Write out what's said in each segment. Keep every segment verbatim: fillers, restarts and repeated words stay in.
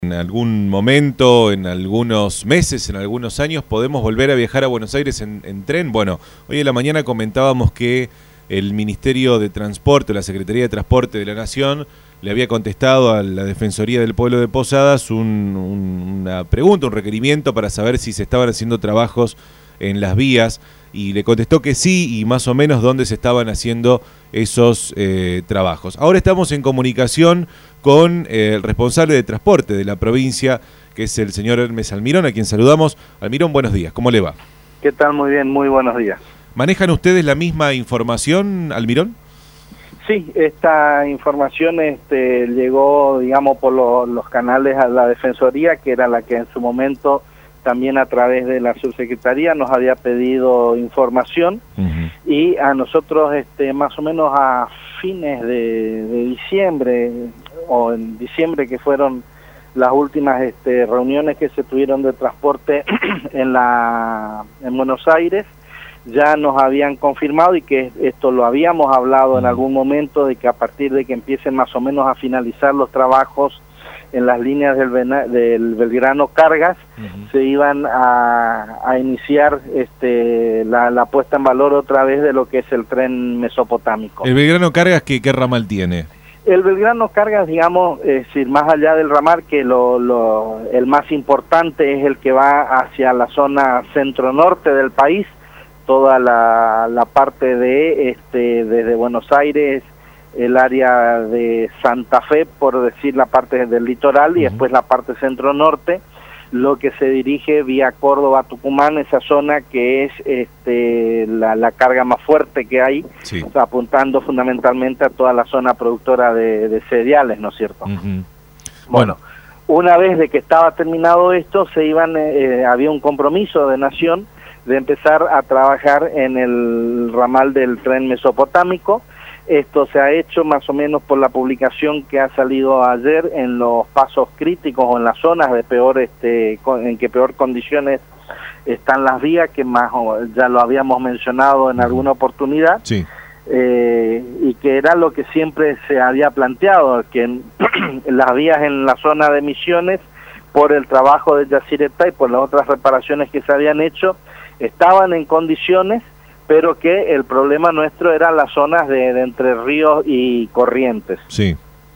En algún momento, en algunos meses, en algunos años, podemos volver a viajar a Buenos Aires en, en tren. Bueno, hoy en la mañana comentábamos que el Ministerio de Transporte, la Secretaría de Transporte de la Nación, le había contestado a la Defensoría del Pueblo de Posadas un, un, una pregunta, un requerimiento para saber si se estaban haciendo trabajos en las vías, y le contestó que sí, y más o menos dónde se estaban haciendo esos eh, trabajos. Ahora estamos en comunicación con eh, el responsable de transporte de la provincia, que es el señor Hermes Almirón, a quien saludamos. Almirón, buenos días, ¿cómo le va? ¿Qué tal? Muy bien, muy buenos días. ¿Manejan ustedes la misma información, Almirón? Sí, esta información este, llegó, digamos, por lo, los canales a la Defensoría, que era la que en su momento también a través de la subsecretaría nos había pedido información. Uh-huh. Y a nosotros este, más o menos a fines de, de diciembre o en diciembre, que fueron las últimas este, reuniones que se tuvieron de transporte en la en Buenos Aires, ya nos habían confirmado, y que esto lo habíamos hablado en algún momento, de que a partir de que empiecen más o menos a finalizar los trabajos en las líneas del, del Belgrano Cargas, uh-huh, se iban a, a iniciar este, la, la puesta en valor otra vez de lo que es el tren mesopotámico. ¿El Belgrano Cargas qué, qué ramal tiene? El Belgrano Cargas, digamos, es decir, más allá del ramal, que lo, lo, el más importante es el que va hacia la zona centro-norte del país, toda la, la parte de, este, desde Buenos Aires, el área de Santa Fe, por decir la parte del litoral, y uh-huh, después la parte centro-norte, lo que se dirige vía Córdoba-Tucumán, esa zona que es este, la, la carga más fuerte que hay, sí, apuntando fundamentalmente a toda la zona productora de, de cereales, ¿no es cierto? Uh-huh. Bueno, bueno, una vez de que estaba terminado esto, se iban, eh, había un compromiso de Nación de empezar a trabajar en el ramal del tren mesopotámico. Esto se ha hecho más o menos por la publicación que ha salido ayer en los pasos críticos o en las zonas de peor, este, en que peor condiciones están las vías, que más ya lo habíamos mencionado en alguna oportunidad, sí, eh, y que era lo que siempre se había planteado, que en, las vías en la zona de Misiones, por el trabajo de Yacyretá y por las otras reparaciones que se habían hecho, estaban en condiciones, pero que el problema nuestro eran las zonas de, de Entre Ríos y Corrientes. Sí.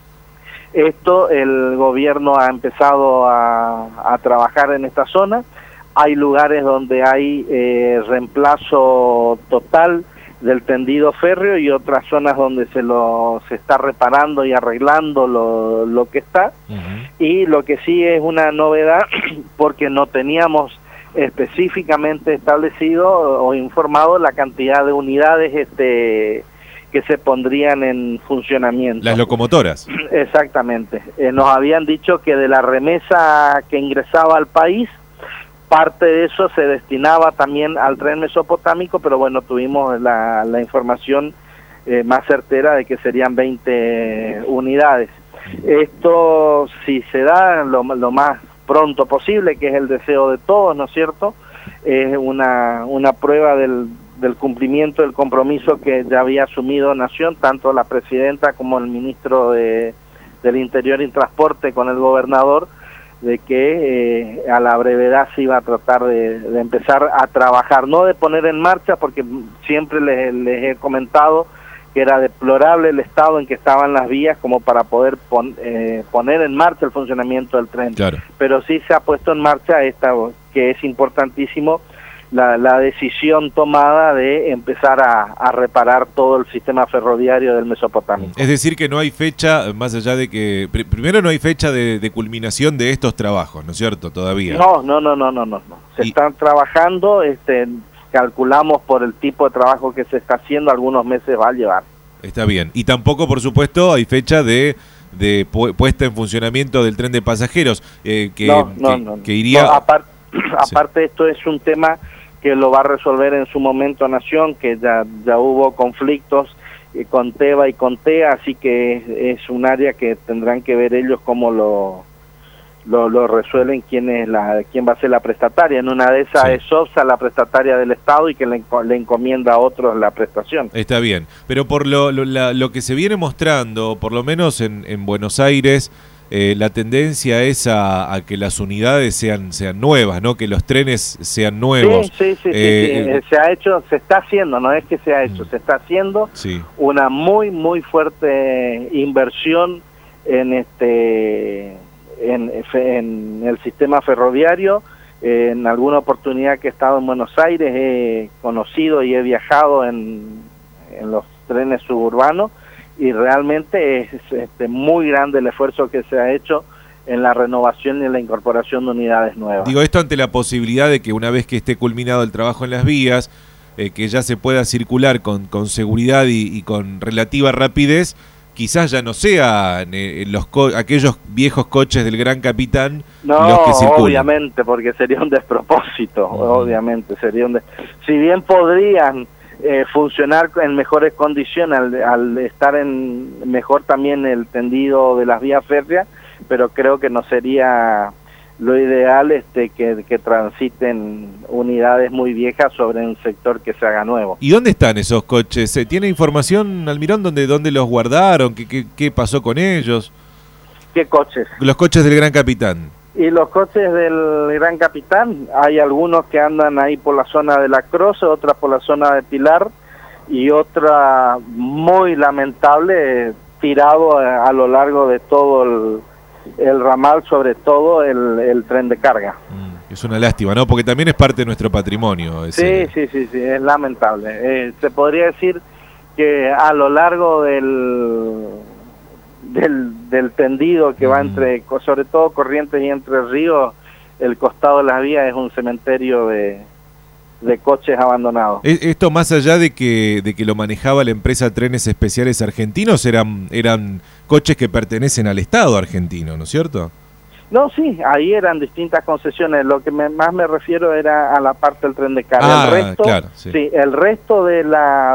Esto, el gobierno ha empezado a, a trabajar en esta zona. Hay lugares donde hay eh, reemplazo total del tendido férreo, y otras zonas donde se lo se está reparando y arreglando lo, lo que está. Uh-huh. Y lo que sí es una novedad, porque no teníamos específicamente establecido o informado la cantidad de unidades este que se pondrían en funcionamiento. Las locomotoras. Exactamente. Eh, nos habían dicho que de la remesa que ingresaba al país, parte de eso se destinaba también al tren mesopotámico, pero bueno, tuvimos la, la información eh, más certera de que serían veinte unidades. Esto, si se da lo, lo más pronto posible, que es el deseo de todos, ¿no es cierto?, es una, una prueba del, del cumplimiento del compromiso que ya había asumido Nación, tanto la presidenta como el ministro de, del Interior y Transporte con el gobernador, de que eh, a la brevedad se iba a tratar de, de empezar a trabajar, no de poner en marcha, porque siempre les, les he comentado que era deplorable el estado en que estaban las vías como para poder pon, eh, poner en marcha el funcionamiento del tren. Claro. Pero sí se ha puesto en marcha esta, que es importantísimo, la, la decisión tomada de empezar a, a reparar todo el sistema ferroviario del Mesopotámico. Es decir, que no hay fecha, más allá de que, pr primero no hay fecha de, de culminación de estos trabajos, ¿no es cierto? Todavía. No, no, no, no, no, no. Se y... están trabajando, este... calculamos por el tipo de trabajo que se está haciendo, algunos meses va a llevar. Está bien. Y tampoco, por supuesto, hay fecha de, de pu puesta en funcionamiento del tren de pasajeros, eh, que, no, no, que, no, que iría... No, aparte, aparte sí, esto es un tema que lo va a resolver en su momento Nación, que ya, ya hubo conflictos eh, con Teva y con T E A, así que es, es un área que tendrán que ver ellos cómo lo... Lo, lo resuelven quién es la quién va a ser la prestataria. En una de esas sí, es OPSA, la prestataria del Estado, y que le, le encomienda a otros la prestación. Está bien, pero por lo, lo, la, lo que se viene mostrando, por lo menos en, en Buenos Aires, eh, la tendencia es a, a que las unidades sean sean nuevas, ¿no? Que los trenes sean nuevos. Sí, sí, sí, eh, sí, sí. Se ha hecho, se está haciendo, no es que se ha hecho, mm. se está haciendo sí. una muy, muy fuerte inversión en este en, en el sistema ferroviario. En alguna oportunidad que he estado en Buenos Aires he conocido y he viajado en, en los trenes suburbanos y realmente es este, muy grande el esfuerzo que se ha hecho en la renovación y en la incorporación de unidades nuevas. Digo esto ante la posibilidad de que una vez que esté culminado el trabajo en las vías, eh, que ya se pueda circular con, con seguridad y, y con relativa rapidez, quizás ya no sean eh, los co aquellos viejos coches del Gran Capitán no, los que circulan. Obviamente, porque sería un despropósito, uh-huh. obviamente sería un des si bien podrían eh, funcionar en mejores condiciones al, al estar en mejor también el tendido de las vías férreas, pero creo que no sería lo ideal este que, que transiten unidades muy viejas sobre un sector que se haga nuevo. ¿Y dónde están esos coches? ¿Tiene información, Almirón, dónde, dónde los guardaron? ¿Qué, qué, qué pasó con ellos? ¿Qué coches? Los coches del Gran Capitán. Y los coches del Gran Capitán, hay algunos que andan ahí por la zona de La Croce, otras por la zona de Pilar, y otra muy lamentable, tirado a, a lo largo de todo el, el ramal, sobre todo el, el tren de carga. Mm, es una lástima, ¿no? Porque también es parte de nuestro patrimonio. Ese... Sí, sí, sí, sí, es lamentable. Eh, se podría decir que a lo largo del... Del, del tendido que va entre, sobre todo Corrientes y Entre Ríos, el costado de las vías es un cementerio de, de coches abandonados. Esto más allá de que de que lo manejaba la empresa Trenes Especiales Argentinos, eran eran coches que pertenecen al Estado argentino, ¿no es cierto? No, sí, ahí eran distintas concesiones. Lo que me, más me refiero era a la parte del tren de carga. Ah, el resto, claro, sí. sí, el resto de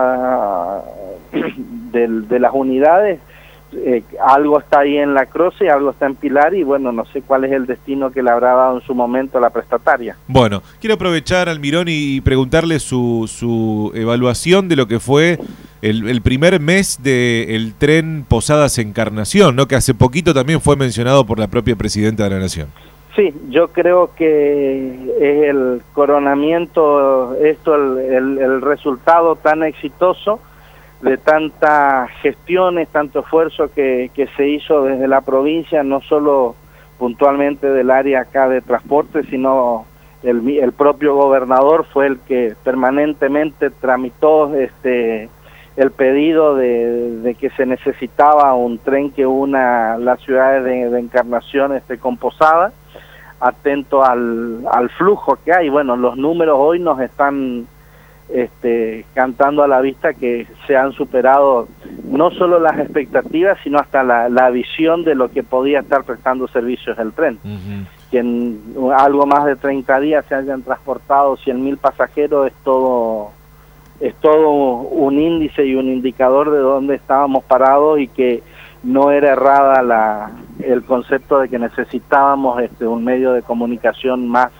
la de, de las unidades. Eh, algo está ahí en La Croce, algo está en Pilar y bueno, no sé cuál es el destino que le habrá dado en su momento a la prestataria. Bueno, quiero aprovechar, Almirón, y preguntarle su, su evaluación de lo que fue el, el primer mes del tren Posadas Encarnación, ¿no? Que hace poquito también fue mencionado por la propia Presidenta de la Nación. Sí, yo creo que es el coronamiento, esto, el, el, el resultado tan exitoso de tantas gestiones, tanto esfuerzo que, que se hizo desde la provincia, no solo puntualmente del área acá de transporte, sino el, el propio gobernador fue el que permanentemente tramitó este el pedido de, de que se necesitaba un tren que una las ciudades de, de Encarnación este, con Posada, atento al, al flujo que hay. Bueno, los números hoy nos están Este, cantando a la vista que se han superado no solo las expectativas, sino hasta la, la visión de lo que podía estar prestando servicios el tren. Uh-huh. Que en algo más de treinta días se hayan transportado cien mil pasajeros es todo, es todo un índice y un indicador de dónde estábamos parados y que no era errada la, el concepto de que necesitábamos este, un medio de comunicación más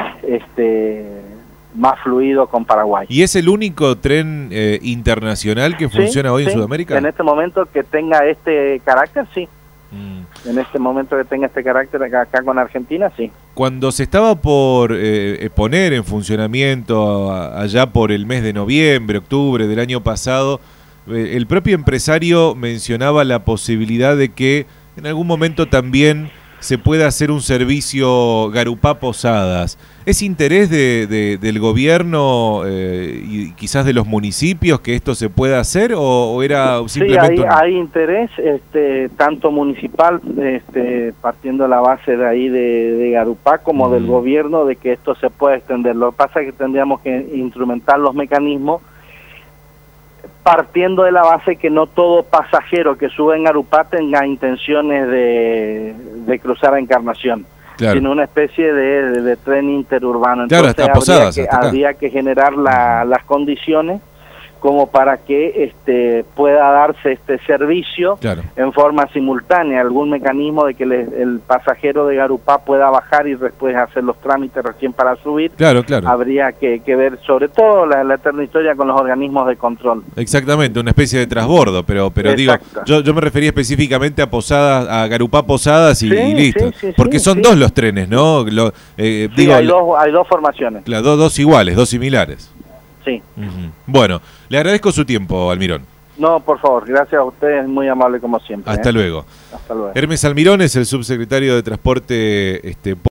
este más fluido con Paraguay. ¿Y es el único tren eh, internacional que funciona sí, hoy sí. en Sudamérica? En este momento que tenga este carácter, sí. Mm. En este momento que tenga este carácter acá, acá con Argentina, sí. Cuando se estaba por eh, poner en funcionamiento a, allá por el mes de noviembre, octubre del año pasado, eh, el propio empresario mencionaba la posibilidad de que en algún momento también se pueda hacer un servicio Garupá-Posadas. ¿Es interés de, de, del gobierno eh, y quizás de los municipios que esto se pueda hacer o, o era simplemente...? Sí, hay, hay interés, este, tanto municipal, este, partiendo de la base de ahí de, de Garupá, como mm. del gobierno, de que esto se pueda extender. Lo que pasa es que tendríamos que instrumentar los mecanismos partiendo de la base que no todo pasajero que sube en Garupá tenga intenciones de, de cruzar a Encarnación, claro, sino una especie de, de, de tren interurbano. Entonces claro, hasta Posadas, habría, que, hasta habría que generar la, las condiciones como para que este, pueda darse este servicio claro. en forma simultánea, algún mecanismo de que le, el pasajero de Garupá pueda bajar y después hacer los trámites recién para subir. Claro, claro. Habría que, que ver sobre todo la, la eterna historia con los organismos de control. Exactamente, una especie de transbordo, pero pero digo, yo, yo me refería específicamente a Posadas, a Garupá Posadas y, sí, y listo, sí, sí, porque sí, son sí. dos los trenes, ¿no? Lo, eh, Sí, digo, hay dos, hay dos formaciones. Claro, dos, dos iguales, dos similares. Sí. Uh-huh. Bueno, le agradezco su tiempo, Almirón. No, por favor, gracias a ustedes, muy amable como siempre. Hasta ¿eh? luego. Hasta luego. Hermes Almirón es el subsecretario de Transporte este